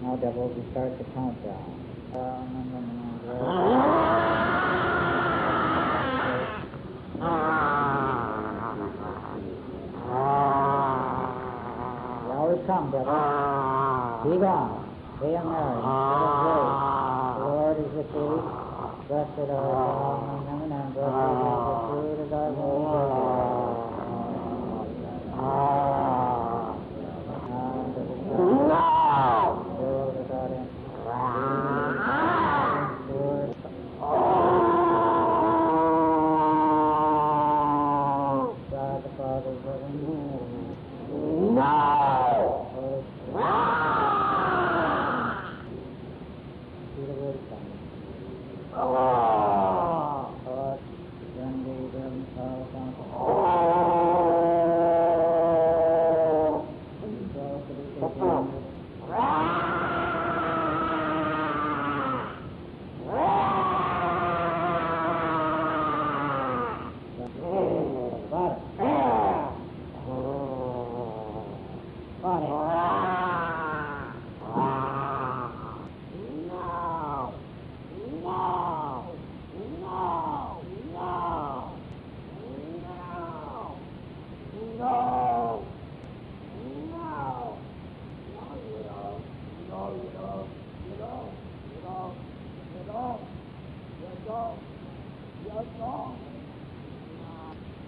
Now, devils, we start the countdown. The hour has come, devil. Be gone. Hail Mary, full of grace. The Lord is with thee. Blessed art thou among women, and blessed is the fruit of thy womb,